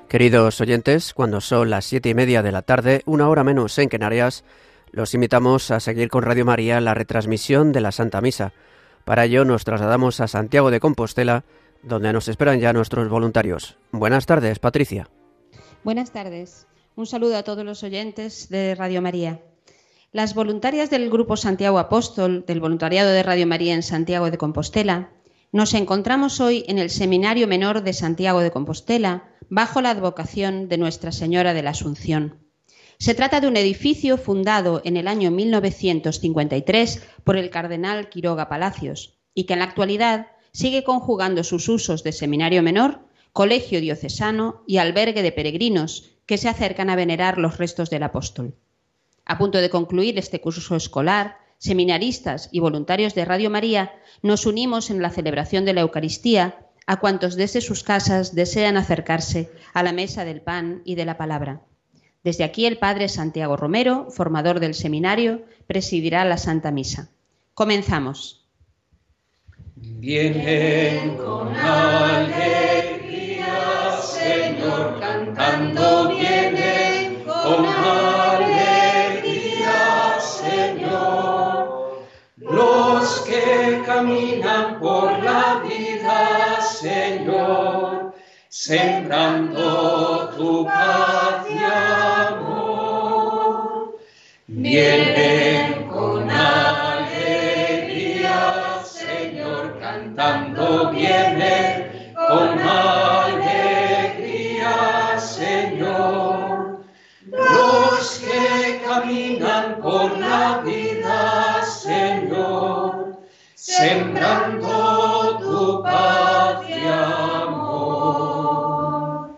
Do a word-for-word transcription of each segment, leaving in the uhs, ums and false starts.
Queridos oyentes, cuando son las siete y media de la tarde, una hora menos en Canarias, los invitamos a seguir con Radio María la retransmisión de la Santa Misa. Para ello nos trasladamos a Santiago de Compostela, donde nos esperan ya nuestros voluntarios. Buenas tardes, Patricia. Buenas tardes. Un saludo a todos los oyentes de Radio María. Las voluntarias del Grupo Santiago Apóstol, del voluntariado de Radio María en Santiago de Compostela, nos encontramos hoy en el Seminario Menor de Santiago de Compostela, bajo la advocación de Nuestra Señora de la Asunción. Se trata de un edificio fundado en el año mil novecientos cincuenta y tres por el cardenal Quiroga Palacios y que en la actualidad sigue conjugando sus usos de seminario menor, colegio diocesano y albergue de peregrinos que se acercan a venerar los restos del apóstol. A punto de concluir este curso escolar, seminaristas y voluntarios de Radio María nos unimos en la celebración de la Eucaristía a cuantos desde sus casas desean acercarse a la mesa del pan y de la palabra. Desde aquí el Padre Santiago Romero, formador del seminario, presidirá la Santa Misa. Comenzamos. Vienen con alegría, Señor, cantando, vienen con alegría, Señor. Los que caminan por la vida, Señor, sembrando tu paz y amor. Vienen con alegría, Señor, cantando, vienen con alegría, Señor. Los que caminan por la vida, Señor, sembrando tu paz y amor.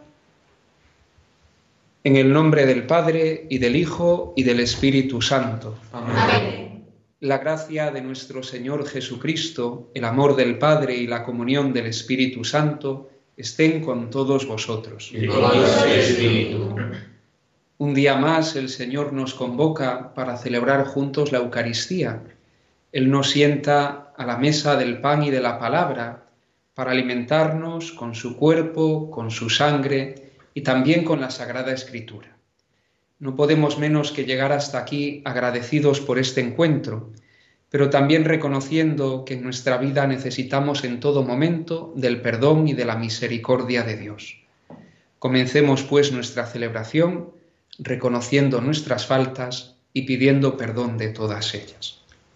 En el nombre del Padre, y del Hijo, y del Espíritu Santo. Amén. Amén. La gracia de nuestro Señor Jesucristo, el amor del Padre y la comunión del Espíritu Santo estén con todos vosotros. Y con el Espíritu. Un día más el Señor nos convoca para celebrar juntos la Eucaristía. Él nos sienta a la mesa del pan y de la palabra para alimentarnos con su cuerpo, con su sangre y también con la Sagrada Escritura. No podemos menos que llegar hasta aquí agradecidos por este encuentro, pero también reconociendo que en nuestra vida necesitamos en todo momento del perdón y de la misericordia de Dios. Comencemos pues nuestra celebración reconociendo nuestras faltas y pidiendo perdón de todas ellas.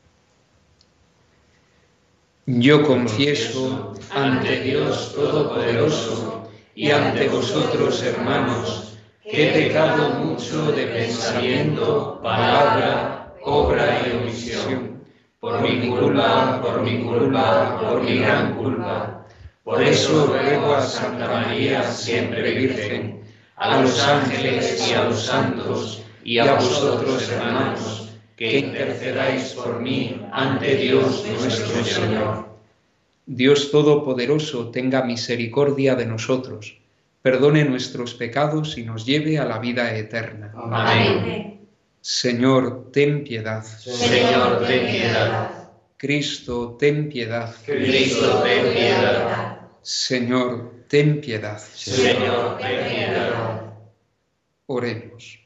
Yo confieso ante Dios Todopoderoso y ante vosotros, hermanos, que he pecado mucho de pensamiento, palabra, obra y omisión, por mi culpa, por mi culpa, por mi gran culpa. Por eso ruego a Santa María, siempre Virgen, a los ángeles y a los santos, y a vosotros, hermanos, que intercedáis por mí ante Dios nuestro Señor. Dios Todopoderoso tenga misericordia de nosotros, perdone nuestros pecados y nos lleve a la vida eterna. Amén. Señor, ten piedad. Señor, ten piedad. Cristo, ten piedad. Cristo, ten piedad. Señor, ten piedad. Señor, ten piedad. Oremos.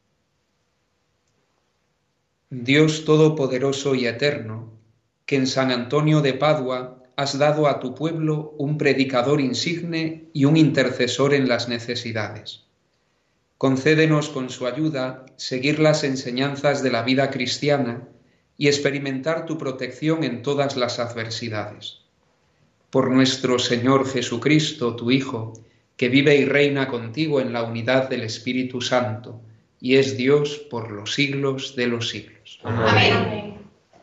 Dios Todopoderoso y Eterno, que en San Antonio de Padua has dado a tu pueblo un predicador insigne y un intercesor en las necesidades. Concédenos con su ayuda seguir las enseñanzas de la vida cristiana y experimentar tu protección en todas las adversidades. Por nuestro Señor Jesucristo, tu Hijo, que vive y reina contigo en la unidad del Espíritu Santo, y es Dios por los siglos de los siglos. Amén. Amén.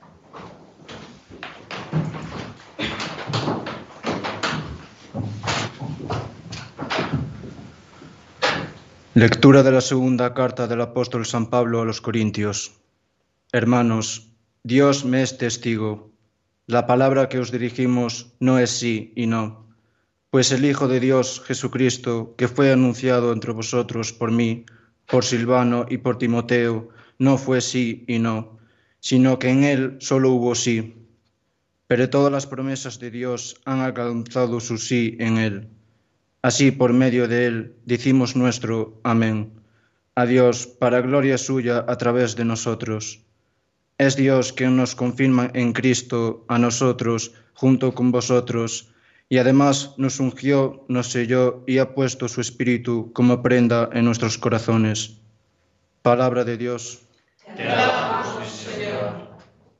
Lectura de la segunda carta del apóstol San Pablo a los Corintios. Hermanos, Dios me es testigo. La palabra que os dirigimos no es sí y no, pues el Hijo de Dios, Jesucristo, que fue anunciado entre vosotros por mí, por Silvano y por Timoteo, no fue sí y no, sino que en él solo hubo sí. Pero todas las promesas de Dios han alcanzado su sí en él. Así, por medio de él, decimos nuestro amén. A Dios, para gloria suya, a través de nosotros. Es Dios quien nos confirma en Cristo a nosotros, junto con vosotros, y además nos ungió, nos selló y ha puesto su Espíritu como prenda en nuestros corazones. Palabra de Dios. Te alabamos, Señor.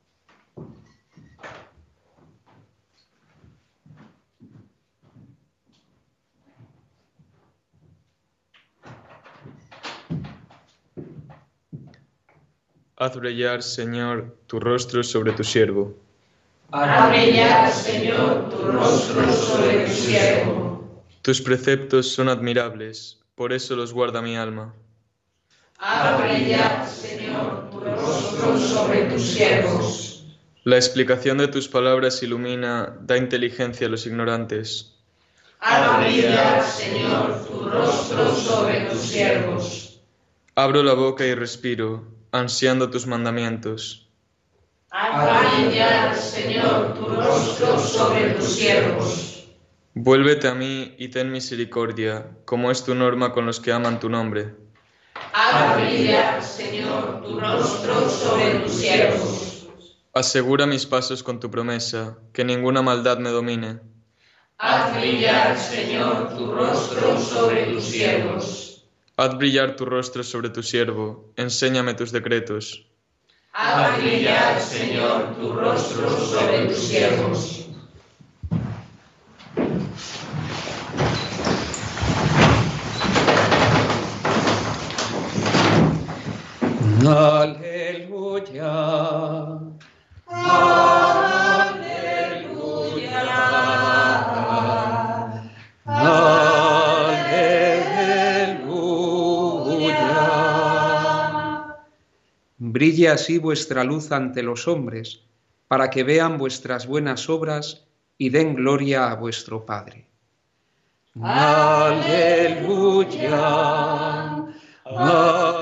Haz brillar, Señor, tu rostro sobre tu siervo. Haz brillar, Señor, tu rostro sobre tu siervo. Tus preceptos son admirables, por eso los guarda mi alma. Haz brillar, Señor, tu rostro sobre tus siervos. La explicación de tus palabras ilumina, da inteligencia a los ignorantes. Haz brillar, Señor, tu rostro sobre tus siervos. Abro la boca y respiro, ansiando tus mandamientos. Haz brillar, Señor, tu rostro sobre tus siervos. Vuélvete a mí y ten misericordia, como es tu norma con los que aman tu nombre. Haz brillar, Señor, tu rostro sobre tus siervos. Asegura mis pasos con tu promesa, que ninguna maldad me domine. Haz brillar, Señor, tu rostro sobre tus siervos. Haz brillar tu rostro sobre tu siervo, enséñame tus decretos. Haz brillar, Señor, tu rostro sobre tus siervos. Aleluya. Aleluya. Aleluya. Brille así vuestra luz ante los hombres, para que vean vuestras buenas obras y den gloria a vuestro Padre. Aleluya. Aleluya.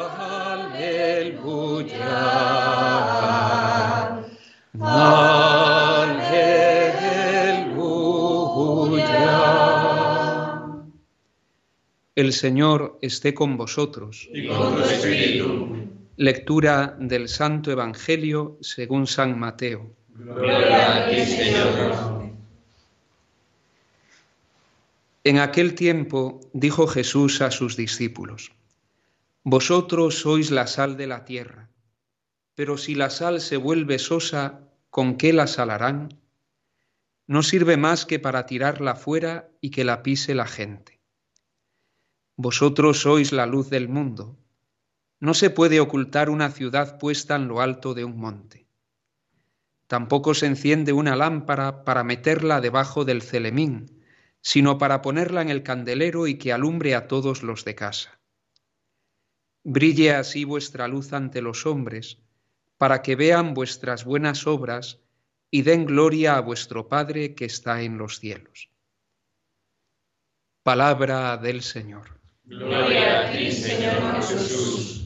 Aleluya. El Señor esté con vosotros. Y con tu espíritu. Lectura del Santo Evangelio según San Mateo. Gloria a ti, Señor. En aquel tiempo dijo Jesús a sus discípulos: Vosotros sois la sal de la tierra, pero si la sal se vuelve sosa, ¿con qué la salarán? No sirve más que para tirarla fuera y que la pise la gente. Vosotros sois la luz del mundo. No se puede ocultar una ciudad puesta en lo alto de un monte. Tampoco se enciende una lámpara para meterla debajo del celemín, sino para ponerla en el candelero y que alumbre a todos los de casa. Brille así vuestra luz ante los hombres, para que vean vuestras buenas obras y den gloria a vuestro Padre que está en los cielos. Palabra del Señor. Gloria a ti, Señor Jesús.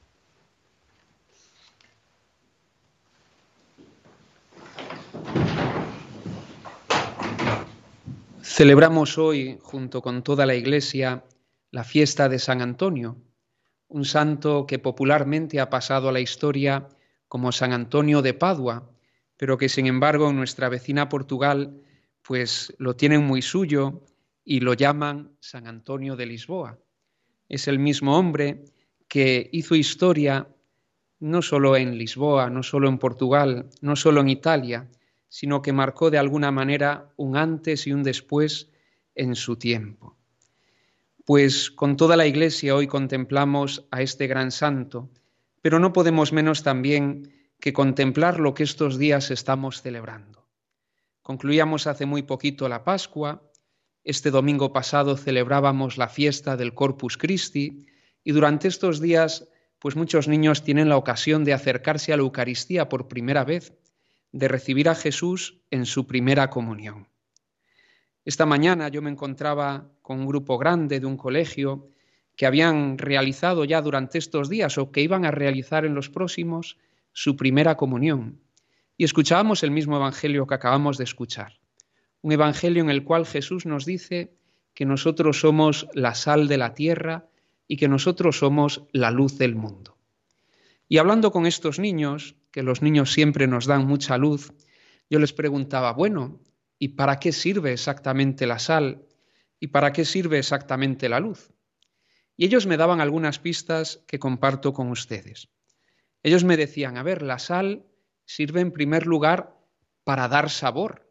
Celebramos hoy, junto con toda la Iglesia, la fiesta de San Antonio, un santo que popularmente ha pasado a la historia como San Antonio de Padua, pero que sin embargo en nuestra vecina Portugal pues lo tienen muy suyo y lo llaman San Antonio de Lisboa. Es el mismo hombre que hizo historia no solo en Lisboa, no solo en Portugal, no solo en Italia, sino que marcó de alguna manera un antes y un después en su tiempo. Pues con toda la Iglesia hoy contemplamos a este gran santo, pero no podemos menos también que contemplar lo que estos días estamos celebrando. Concluíamos hace muy poquito la Pascua, este domingo pasado celebrábamos la fiesta del Corpus Christi y durante estos días pues muchos niños tienen la ocasión de acercarse a la Eucaristía por primera vez, de recibir a Jesús en su primera comunión. Esta mañana yo me encontraba con un grupo grande de un colegio que habían realizado ya durante estos días o que iban a realizar en los próximos su primera comunión. Y escuchábamos el mismo evangelio que acabamos de escuchar. Un evangelio en el cual Jesús nos dice que nosotros somos la sal de la tierra y que nosotros somos la luz del mundo. Y hablando con estos niños, que los niños siempre nos dan mucha luz, yo les preguntaba, bueno, ¿y para qué sirve exactamente la sal? ¿Y para qué sirve exactamente la luz? Y ellos me daban algunas pistas que comparto con ustedes. Ellos me decían, a ver, la sal sirve en primer lugar para dar sabor.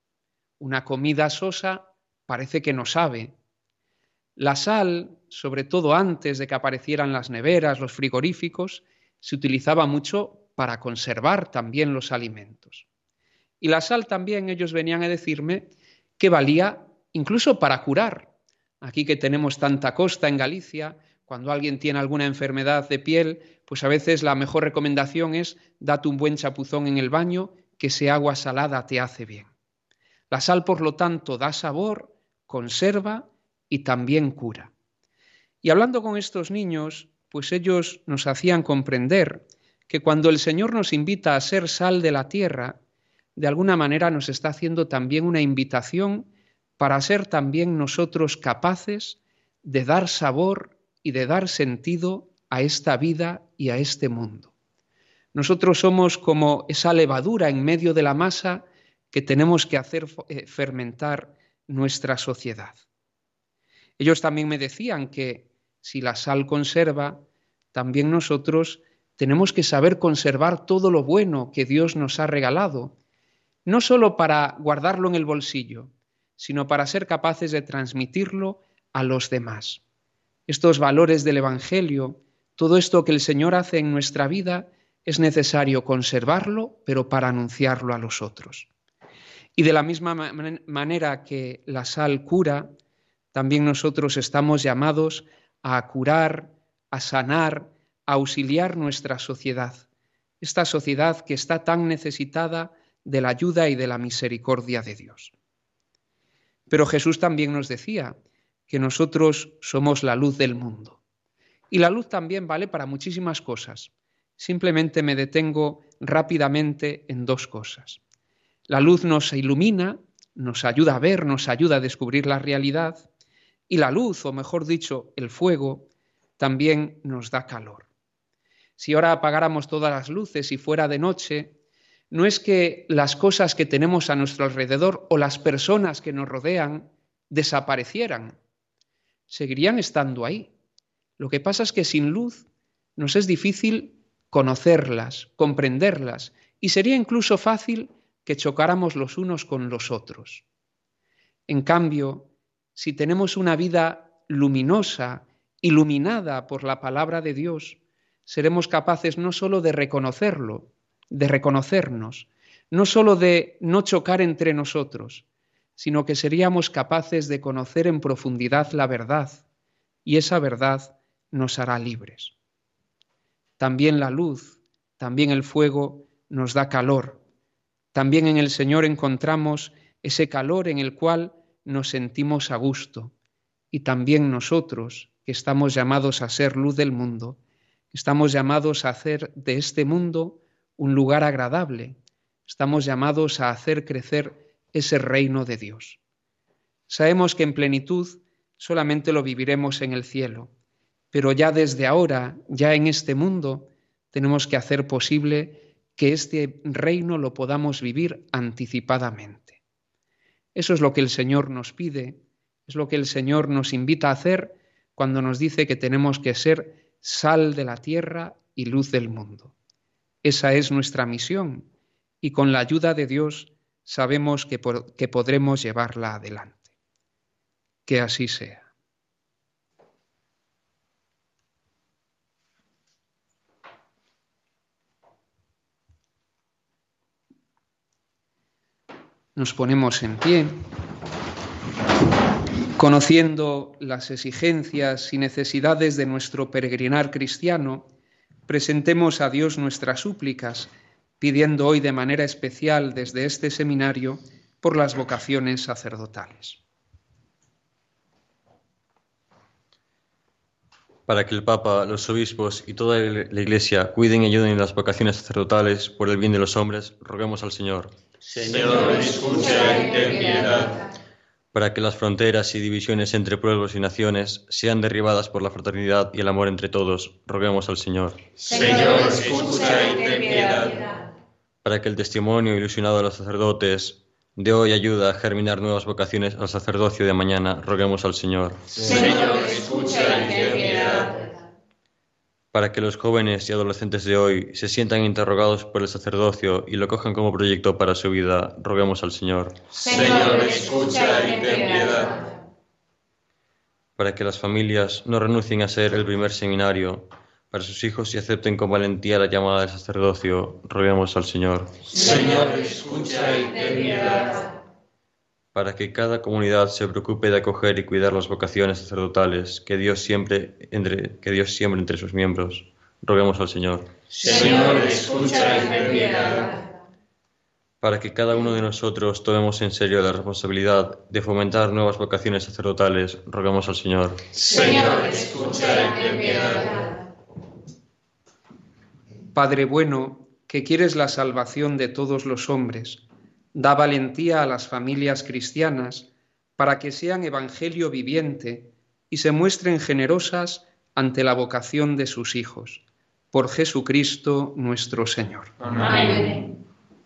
Una comida sosa parece que no sabe. La sal, sobre todo antes de que aparecieran las neveras, los frigoríficos, se utilizaba mucho para conservar también los alimentos. Y la sal también, ellos venían a decirme, que valía incluso para curar. Aquí que tenemos tanta costa en Galicia, cuando alguien tiene alguna enfermedad de piel, pues a veces la mejor recomendación es date un buen chapuzón en el baño, que ese agua salada te hace bien. La sal, por lo tanto, da sabor, conserva y también cura. Y hablando con estos niños, pues ellos nos hacían comprender que cuando el Señor nos invita a ser sal de la tierra, de alguna manera nos está haciendo también una invitación para ser también nosotros capaces de dar sabor y de dar sentido a esta vida y a este mundo. Nosotros somos como esa levadura en medio de la masa que tenemos que hacer fermentar nuestra sociedad. Ellos también me decían que si la sal conserva, también nosotros tenemos que saber conservar todo lo bueno que Dios nos ha regalado, no solo para guardarlo en el bolsillo, sino para ser capaces de transmitirlo a los demás. Estos valores del Evangelio, todo esto que el Señor hace en nuestra vida, es necesario conservarlo, pero para anunciarlo a los otros. Y de la misma man- manera que la sal cura, también nosotros estamos llamados a curar, a sanar, a auxiliar nuestra sociedad, esta sociedad que está tan necesitada de la ayuda y de la misericordia de Dios. Pero Jesús también nos decía que nosotros somos la luz del mundo. Y la luz también vale para muchísimas cosas. Simplemente me detengo rápidamente en dos cosas. La luz nos ilumina, nos ayuda a ver, nos ayuda a descubrir la realidad, y la luz, o mejor dicho, el fuego, también nos da calor. Si ahora apagáramos todas las luces y fuera de noche, no es que las cosas que tenemos a nuestro alrededor o las personas que nos rodean desaparecieran, seguirían estando ahí. Lo que pasa es que sin luz nos es difícil conocerlas, comprenderlas, y sería incluso fácil que chocáramos los unos con los otros. En cambio, si tenemos una vida luminosa, iluminada por la palabra de Dios, seremos capaces no solo de reconocerlo, de reconocernos, no solo de no chocar entre nosotros, sino que seríamos capaces de conocer en profundidad la verdad, y esa verdad nos hará libres. También la luz, también el fuego nos da calor. También en el Señor encontramos ese calor en el cual nos sentimos a gusto. Y también nosotros, que estamos llamados a ser luz del mundo, estamos llamados a hacer de este mundo un lugar agradable. Estamos llamados a hacer crecer ese reino de Dios. Sabemos que en plenitud solamente lo viviremos en el cielo, pero ya desde ahora, ya en este mundo, tenemos que hacer posible que este reino lo podamos vivir anticipadamente. Eso es lo que el Señor nos pide, es lo que el Señor nos invita a hacer cuando nos dice que tenemos que ser sal de la tierra y luz del mundo. Esa es nuestra misión y con la ayuda de Dios sabemos que, por, que podremos llevarla adelante. Que así sea. Nos ponemos en pie, conociendo las exigencias y necesidades de nuestro peregrinar cristiano, presentemos a Dios nuestras súplicas, pidiendo hoy de manera especial desde este seminario por las vocaciones sacerdotales. Para que el Papa, los obispos y toda la Iglesia cuiden y ayuden en las vocaciones sacerdotales por el bien de los hombres, roguemos al Señor. Señor, escucha y ten piedad. para que las fronteras y divisiones entre pueblos y naciones sean derribadas por la fraternidad y el amor entre todos, roguemos al Señor. Señor, escucha y ten piedad. Para que el testimonio ilusionado de los sacerdotes dé hoy ayuda a germinar nuevas vocaciones al sacerdocio de mañana, roguemos al Señor. Señor, escucha y ten piedad. Para que los jóvenes y adolescentes de hoy se sientan interrogados por el sacerdocio y lo cojan como proyecto para su vida, roguemos al Señor. Señor, escucha y ten piedad. Para que las familias no renuncien a ser el primer seminario para sus hijos y acepten con valentía la llamada del sacerdocio, roguemos al Señor. Señor, escucha y ten piedad. Para que cada comunidad se preocupe de acoger y cuidar las vocaciones sacerdotales que Dios siempre entre, que Dios siembra entre sus miembros, roguemos al Señor. Señor, escucha y ten piedad. Para que cada uno de nosotros tomemos en serio la responsabilidad de fomentar nuevas vocaciones sacerdotales, roguemos al Señor. Señor, escucha y ten piedad. Padre bueno, que quieres la salvación de todos los hombres, da valentía a las familias cristianas para que sean evangelio viviente y se muestren generosas ante la vocación de sus hijos. Por Jesucristo nuestro Señor. Amén.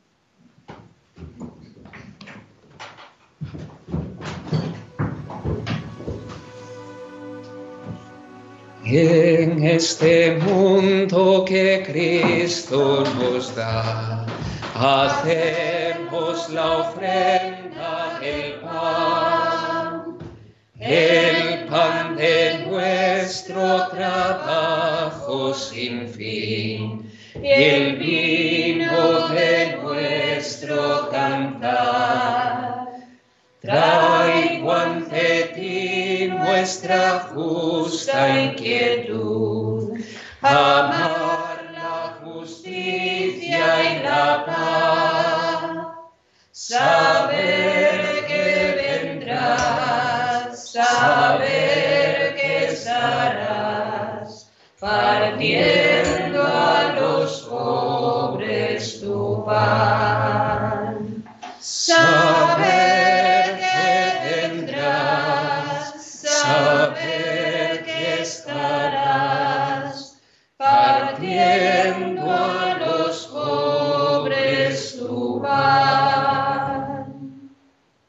En este mundo que Cristo nos da, hacemos la ofrenda del pan, el pan de nuestro trabajo sin fin, y el vino de nuestro cantar. Traigo ante ti nuestra justa inquietud, amar la justicia y la paz, saber que vendrás, saber que estarás, partiendo a los pobres tu pan. Saber que vendrás, saber que estarás, partiendo a los pobres tu pan.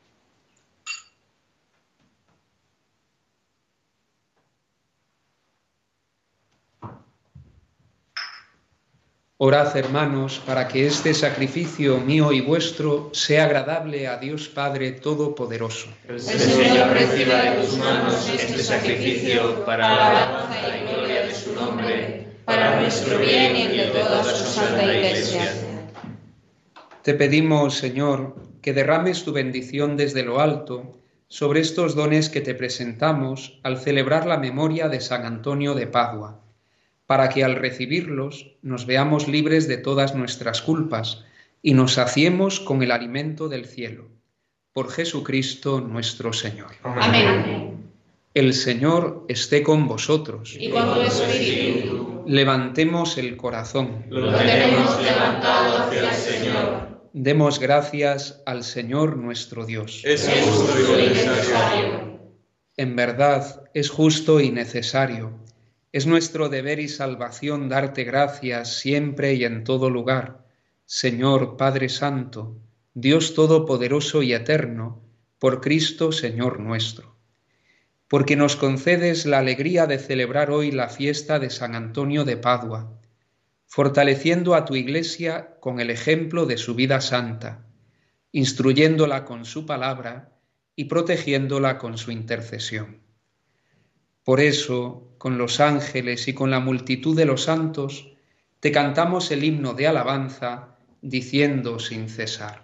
Orad, hermanos, para que este sacrificio mío y vuestro sea agradable a Dios Padre Todopoderoso. El Señor reciba de tus manos este sacrificio para la alabanza y gloria de su nombre, para nuestro bien y el de toda su santa Iglesia. Te pedimos, Señor, que derrames tu bendición desde lo alto sobre estos dones que te presentamos al celebrar la memoria de San Antonio de Padua, para que al recibirlos nos veamos libres de todas nuestras culpas y nos saciemos con el alimento del cielo. Por Jesucristo nuestro Señor. Amén. El Señor esté con vosotros. Y con tu espíritu. Levantemos el corazón. Lo tenemos levantado hacia el Señor. Demos gracias al Señor nuestro Dios. Es justo y necesario. En verdad, es justo y necesario. Es nuestro deber y salvación darte gracias siempre y en todo lugar, Señor Padre Santo, Dios Todopoderoso y Eterno, por Cristo Señor nuestro. Porque nos concedes la alegría de celebrar hoy la fiesta de San Antonio de Padua, fortaleciendo a tu Iglesia con el ejemplo de su vida santa, instruyéndola con su palabra y protegiéndola con su intercesión. Por eso, con los ángeles y con la multitud de los santos, te cantamos el himno de alabanza, diciendo sin cesar: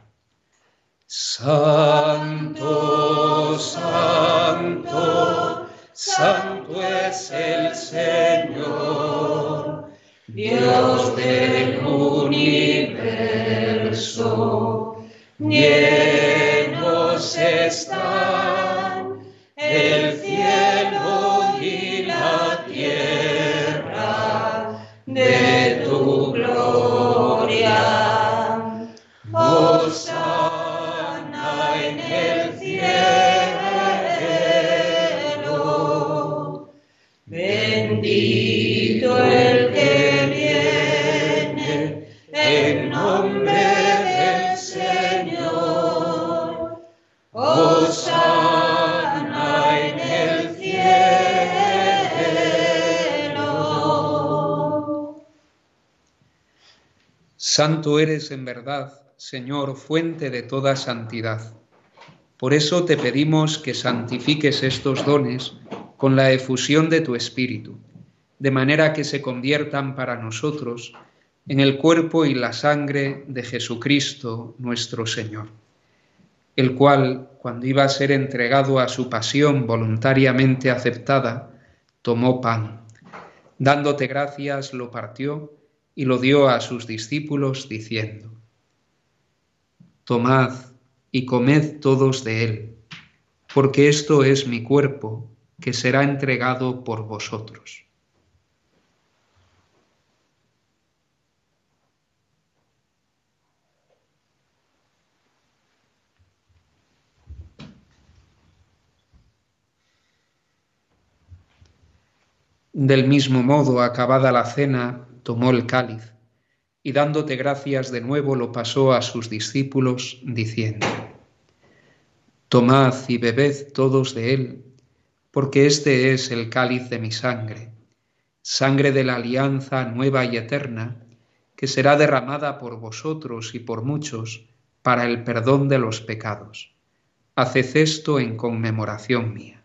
Santo, santo, santo es el Señor, Dios del universo. Llenos están el cielo y la tierra de tu gloria. Hosana en el cielo. Bendito el que viene en nombre del Señor. Hosana en el cielo. Santo eres en verdad, Señor, fuente de toda santidad. Por eso te pedimos que santifiques estos dones con la efusión de tu Espíritu, de manera que se conviertan para nosotros en el cuerpo y la sangre de Jesucristo nuestro Señor, el cual, cuando iba a ser entregado a su pasión voluntariamente aceptada, tomó pan. Dándote gracias, lo partió y lo dio a sus discípulos, diciendo: Tomad y comed todos de él, porque esto es mi cuerpo, que será entregado por vosotros. Del mismo modo, acabada la cena, tomó el cáliz, y dándote gracias de nuevo lo pasó a sus discípulos, diciendo: Tomad y bebed todos de él, porque este es el cáliz de mi sangre, sangre de la alianza nueva y eterna, que será derramada por vosotros y por muchos para el perdón de los pecados. Haced esto en conmemoración mía.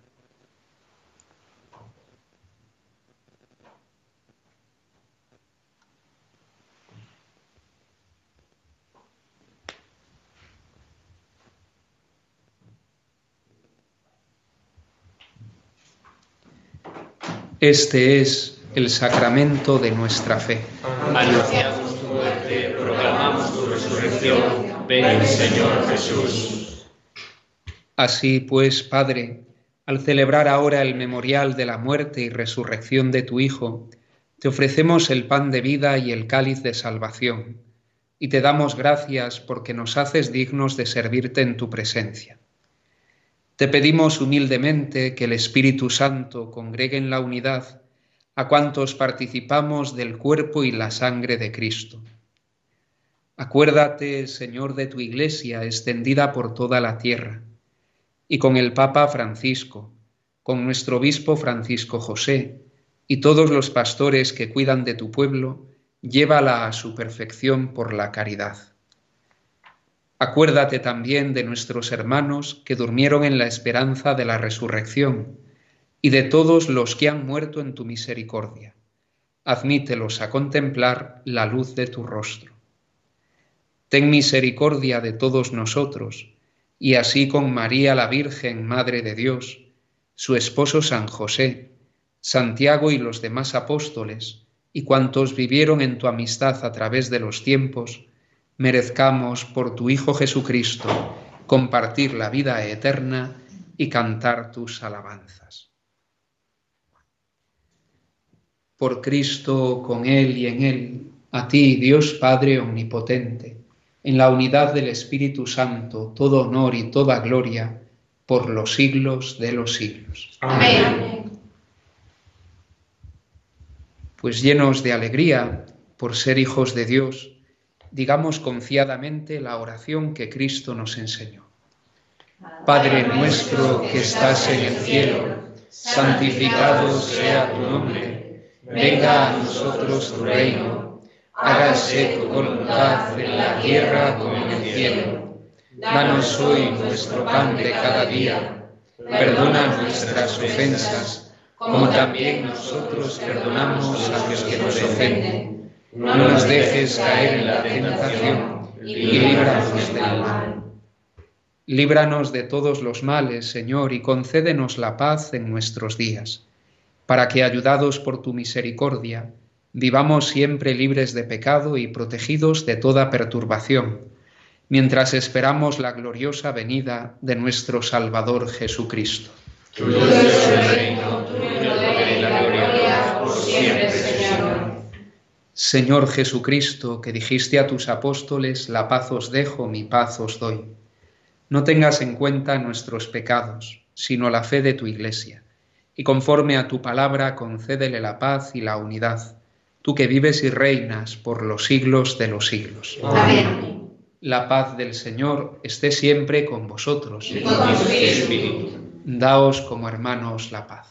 Este es el sacramento de nuestra fe. Anunciamos tu muerte, proclamamos tu resurrección. Ven, Señor Jesús. Así pues, Padre, al celebrar ahora el memorial de la muerte y resurrección de tu Hijo, te ofrecemos el pan de vida y el cáliz de salvación, y te damos gracias porque nos haces dignos de servirte en tu presencia. Te pedimos humildemente que el Espíritu Santo congregue en la unidad a cuantos participamos del cuerpo y la sangre de Cristo. Acuérdate, Señor, de tu Iglesia extendida por toda la tierra, y con el Papa Francisco, con nuestro obispo Francisco José, y todos los pastores que cuidan de tu pueblo, llévala a su perfección por la caridad. Acuérdate también de nuestros hermanos que durmieron en la esperanza de la resurrección y de todos los que han muerto en tu misericordia. Admítelos a contemplar la luz de tu rostro. Ten misericordia de todos nosotros, y así con María la Virgen, Madre de Dios, su esposo San José, Santiago y los demás apóstoles, y cuantos vivieron en tu amistad a través de los tiempos, merezcamos por tu Hijo Jesucristo compartir la vida eterna y cantar tus alabanzas. Por Cristo, con Él y en Él, a ti, Dios Padre Omnipotente, en la unidad del Espíritu Santo, todo honor y toda gloria, por los siglos de los siglos. Amén. Pues llenos de alegría por ser hijos de Dios, digamos confiadamente la oración que Cristo nos enseñó. Padre nuestro que estás en el cielo, santificado sea tu nombre. Venga a nosotros tu reino. Hágase tu voluntad en la tierra como en el cielo. Danos hoy nuestro pan de cada día. Perdona nuestras ofensas, como también nosotros perdonamos a los que nos ofenden. No nos dejes caer en la tentación y líbranos del mal. Líbranos de todos los males, Señor, y concédenos la paz en nuestros días, para que, ayudados por tu misericordia, vivamos siempre libres de pecado y protegidos de toda perturbación, mientras esperamos la gloriosa venida de nuestro Salvador Jesucristo. Tuyo es el reino, tuyo el poder y la gloria, por siempre, Señor. Señor Jesucristo, que dijiste a tus apóstoles, la paz os dejo, mi paz os doy. No tengas en cuenta nuestros pecados, sino la fe de tu Iglesia, y conforme a tu palabra concédele la paz y la unidad, tú que vives y reinas por los siglos de los siglos. Amén. La paz del Señor esté siempre con vosotros. Y con tu espíritu. Daos como hermanos la paz.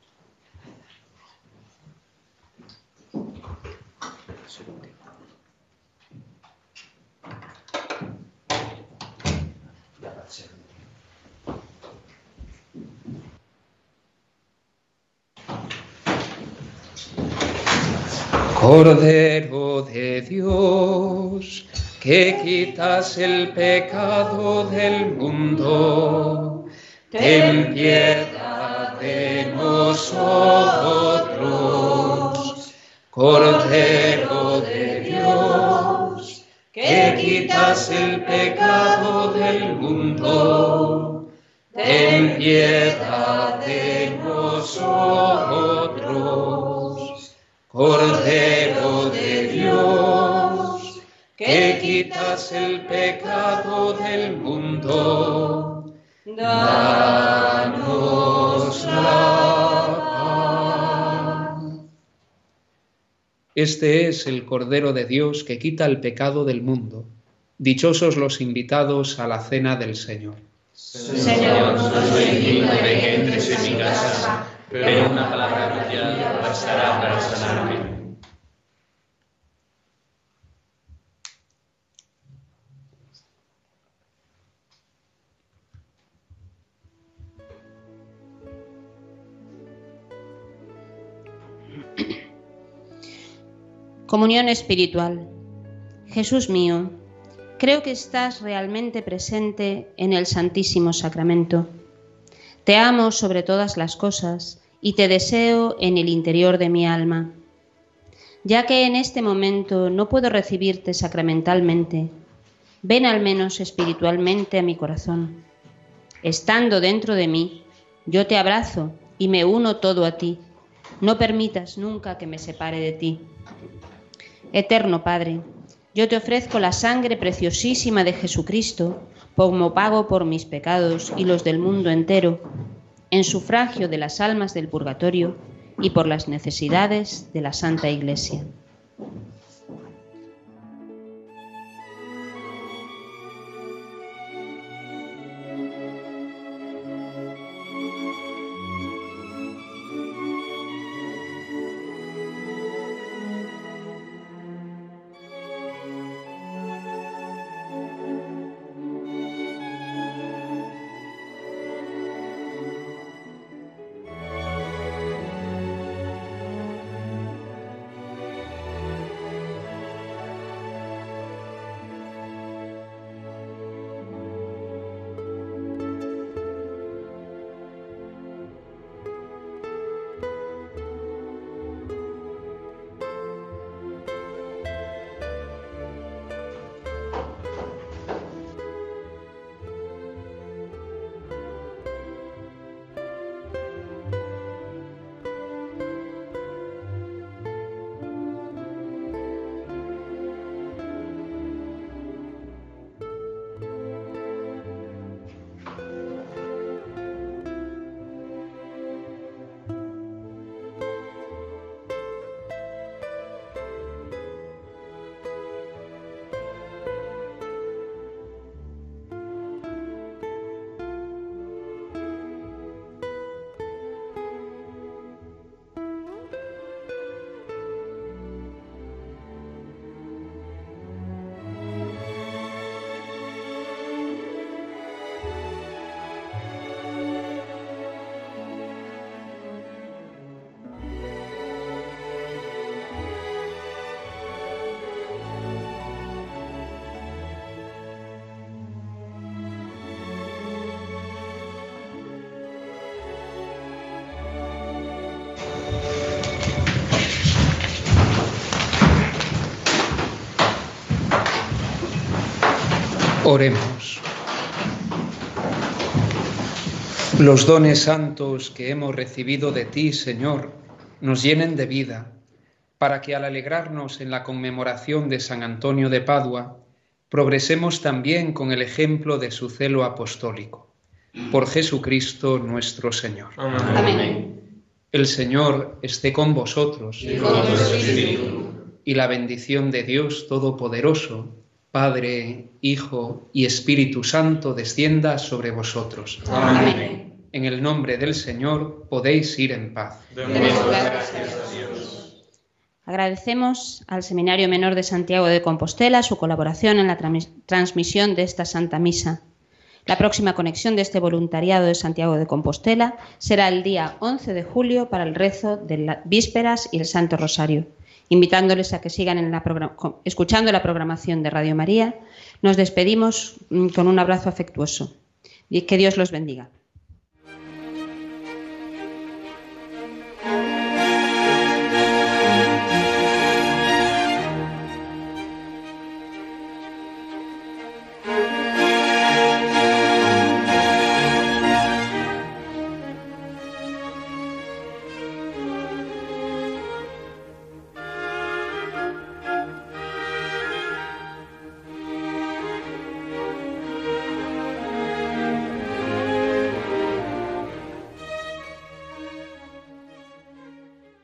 Cordero de Dios, que quitas el pecado del mundo, ten piedad de nosotros. Cordero de Dios, que quitas el pecado del mundo, ten piedad de nosotros. Cordero de Dios, que quitas el pecado del mundo, danos la paz. Este es el Cordero de Dios que quita el pecado del mundo. Dichosos los invitados a la cena del Señor. Señor, no soy digno de que entres en mi casa, pero una palabra tuya bastará para sanarme. Comunión espiritual. Jesús mío, creo que estás realmente presente en el Santísimo Sacramento. Te amo sobre todas las cosas y te deseo en el interior de mi alma. Ya que en este momento no puedo recibirte sacramentalmente, ven al menos espiritualmente a mi corazón. Estando dentro de mí, yo te abrazo y me uno todo a ti. No permitas nunca que me separe de ti. Eterno Padre, yo te ofrezco la sangre preciosísima de Jesucristo como pago por mis pecados y los del mundo entero, en sufragio de las almas del purgatorio y por las necesidades de la Santa Iglesia. Oremos. Los dones santos que hemos recibido de ti, Señor, nos llenen de vida, para que al alegrarnos en la conmemoración de San Antonio de Padua, progresemos también con el ejemplo de su celo apostólico. Por Jesucristo nuestro Señor. Amén. El Señor esté con vosotros. Y con tu espíritu. Y la bendición de Dios Todopoderoso, Padre, Hijo y Espíritu Santo, descienda sobre vosotros. Amén. En el nombre del Señor podéis ir en paz. Demos gracias a Dios. Agradecemos al Seminario Menor de Santiago de Compostela su colaboración en la trans- transmisión de esta Santa Misa. La próxima conexión de este voluntariado de Santiago de Compostela será el día once de julio para el rezo de las vísperas y el Santo Rosario. Invitándoles a que sigan en la escuchando la programación de Radio María, nos despedimos con un abrazo afectuoso. Y que Dios los bendiga.